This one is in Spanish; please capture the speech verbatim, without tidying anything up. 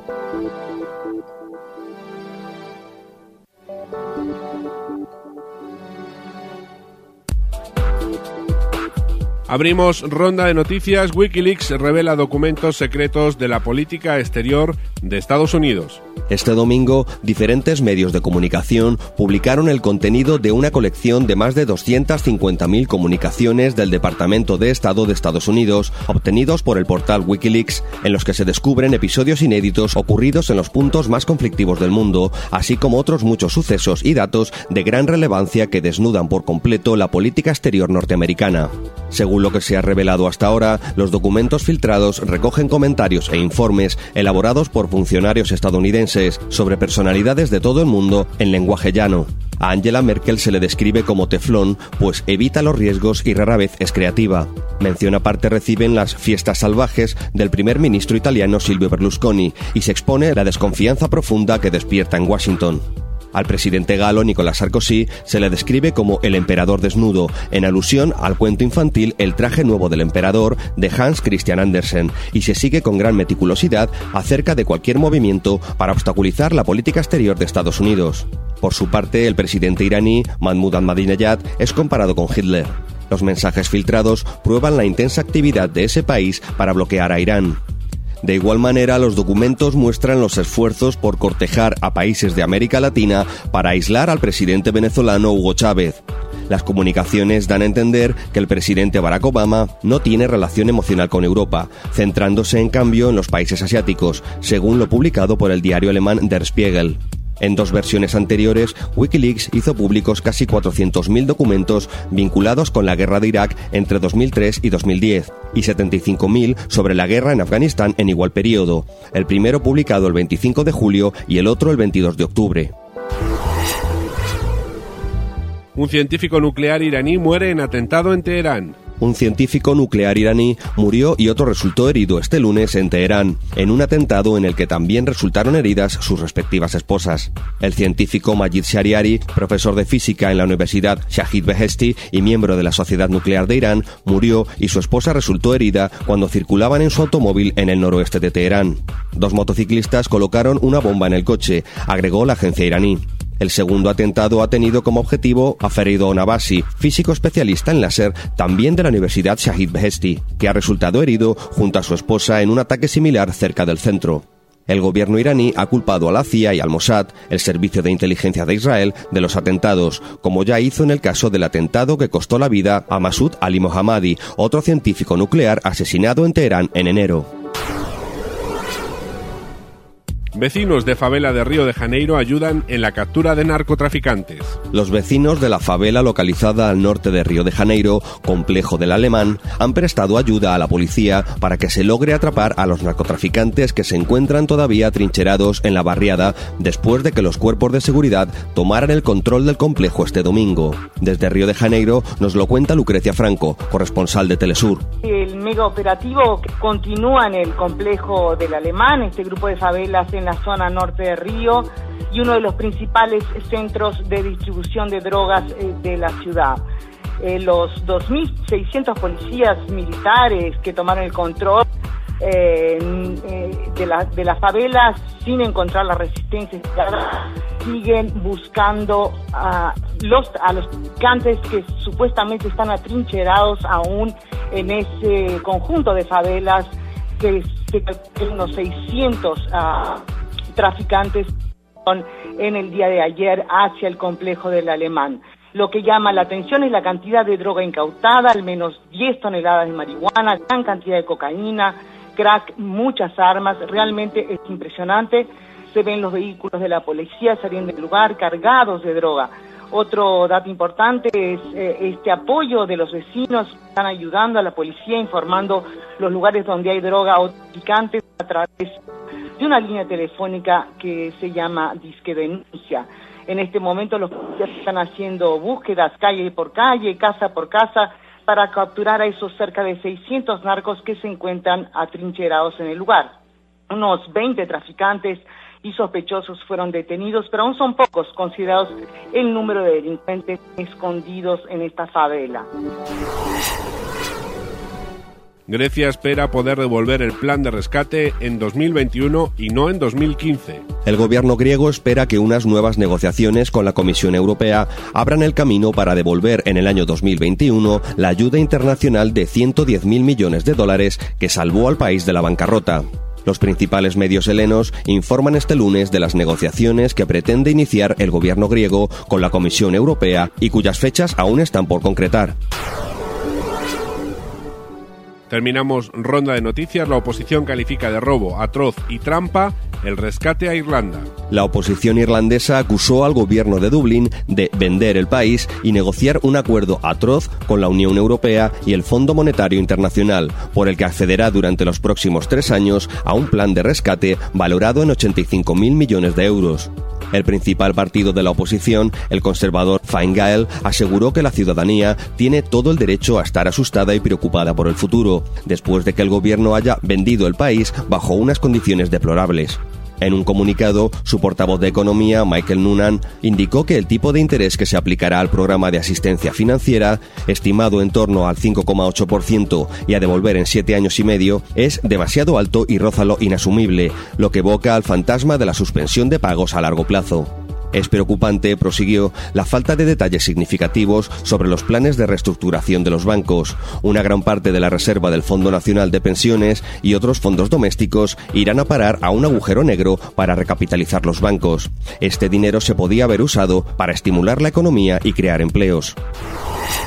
Abrimos ronda de noticias. Wikileaks revela documentos secretos de la política exterior de Estados Unidos. Este domingo, diferentes medios de comunicación publicaron el contenido de una colección de más de doscientas cincuenta mil comunicaciones del Departamento de Estado de Estados Unidos, obtenidos por el portal Wikileaks, en los que se descubren episodios inéditos ocurridos en los puntos más conflictivos del mundo, así como otros muchos sucesos y datos de gran relevancia que desnudan por completo la política exterior norteamericana. Según lo que se ha revelado hasta ahora, los documentos filtrados recogen comentarios e informes elaborados por funcionarios estadounidenses sobre personalidades de todo el mundo en lenguaje llano. A Angela Merkel se le describe como teflón, pues evita los riesgos y rara vez es creativa. Mención aparte reciben las fiestas salvajes del primer ministro italiano Silvio Berlusconi y se expone la desconfianza profunda que despierta en Washington. Al presidente galo Nicolas Sarkozy se le describe como el emperador desnudo, en alusión al cuento infantil El traje nuevo del emperador de Hans Christian Andersen, y se sigue con gran meticulosidad acerca de cualquier movimiento para obstaculizar la política exterior de Estados Unidos. Por su parte, el presidente iraní Mahmoud Ahmadinejad es comparado con Hitler. Los mensajes filtrados prueban la intensa actividad de ese país para bloquear a Irán. De igual manera, los documentos muestran los esfuerzos por cortejar a países de América Latina para aislar al presidente venezolano Hugo Chávez. Las comunicaciones dan a entender que el presidente Barack Obama no tiene relación emocional con Europa, centrándose en cambio en los países asiáticos, según lo publicado por el diario alemán Der Spiegel. En dos versiones anteriores, Wikileaks hizo públicos casi cuatrocientos mil documentos vinculados con la guerra de Irak entre dos mil tres y dos mil diez, y setenta y cinco mil sobre la guerra en Afganistán en igual periodo, el primero publicado el veinticinco de julio y el otro el veintidós de octubre. Un científico nuclear iraní muere en atentado en Teherán. Un científico nuclear iraní murió y otro resultó herido este lunes en Teherán, en un atentado en el que también resultaron heridas sus respectivas esposas. El científico Majid Shariari, profesor de física en la Universidad Shahid Beheshti y miembro de la Sociedad Nuclear de Irán, murió y su esposa resultó herida cuando circulaban en su automóvil en el noroeste de Teherán. Dos motociclistas colocaron una bomba en el coche, agregó la agencia iraní. El segundo atentado ha tenido como objetivo a Feridun Abbasi, físico especialista en láser, también de la Universidad Shahid Beheshti, que ha resultado herido junto a su esposa en un ataque similar cerca del centro. El gobierno iraní ha culpado a la C I A y al Mossad, el servicio de inteligencia de Israel, de los atentados, como ya hizo en el caso del atentado que costó la vida a Masoud Ali Mohammadi, otro científico nuclear asesinado en Teherán en enero. Vecinos de favela de Río de Janeiro ayudan en la captura de narcotraficantes. Los vecinos de la favela localizada al norte de Río de Janeiro, complejo del Alemán, han prestado ayuda a la policía para que se logre atrapar a los narcotraficantes que se encuentran todavía atrincherados en la barriada después de que los cuerpos de seguridad tomaran el control del complejo este domingo. Desde Río de Janeiro nos lo cuenta Lucrecia Franco, corresponsal de Telesur. El mega operativo continúa en el complejo del Alemán, este grupo de favelas en la zona norte de Río y uno de los principales centros de distribución de drogas eh, de la ciudad. Eh, los dos mil seiscientos policías militares que tomaron el control eh, eh, de, la, de las favelas sin encontrar la resistencia, siguen buscando a los, a los traficantes que supuestamente están atrincherados aún en ese conjunto de favelas que se calculan unos seiscientos uh, traficantes en el día de ayer hacia el complejo del Alemán. Lo que llama la atención es la cantidad de droga incautada, al menos diez toneladas de marihuana, gran cantidad de cocaína, crack, muchas armas. Realmente es impresionante. Se ven los vehículos de la policía saliendo del lugar cargados de droga. Otro dato importante es eh, este apoyo de los vecinos que están ayudando a la policía, informando los lugares donde hay droga o traficantes a través de una línea telefónica que se llama Disque Denuncia. En este momento los policías están haciendo búsquedas calle por calle, casa por casa, para capturar a esos cerca de seiscientos narcos que se encuentran atrincherados en el lugar. Unos veinte traficantes y sospechosos fueron detenidos, pero aún son pocos considerados el número de delincuentes escondidos en esta favela. Grecia espera poder devolver el plan de rescate en dos mil veintiuno y no en dos mil quince. El gobierno griego espera que unas nuevas negociaciones con la Comisión Europea abran el camino para devolver en el año dos mil veintiuno la ayuda internacional de ciento diez mil millones de dólares que salvó al país de la bancarrota. Los principales medios helenos informan este lunes de las negociaciones que pretende iniciar el gobierno griego con la Comisión Europea y cuyas fechas aún están por concretar. Terminamos ronda de noticias. La oposición califica de robo, atroz y trampa el rescate a Irlanda. La oposición irlandesa acusó al gobierno de Dublín de vender el país y negociar un acuerdo atroz con la Unión Europea y el Fondo Monetario Internacional, por el que accederá durante los próximos tres años a un plan de rescate valorado en ochenta y cinco mil millones de euros. El principal partido de la oposición, el conservador Fine Gael, aseguró que la ciudadanía tiene todo el derecho a estar asustada y preocupada por el futuro, después de que el gobierno haya vendido el país bajo unas condiciones deplorables. En un comunicado, su portavoz de Economía, Michael Noonan, indicó que el tipo de interés que se aplicará al programa de asistencia financiera, estimado en torno al cinco coma ocho por ciento y a devolver en siete años y medio, es demasiado alto y roza lo inasumible, lo que evoca al fantasma de la suspensión de pagos a largo plazo. Es preocupante, prosiguió, la falta de detalles significativos sobre los planes de reestructuración de los bancos. Una gran parte de la reserva del Fondo Nacional de Pensiones y otros fondos domésticos irán a parar a un agujero negro para recapitalizar los bancos. Este dinero se podía haber usado para estimular la economía y crear empleos.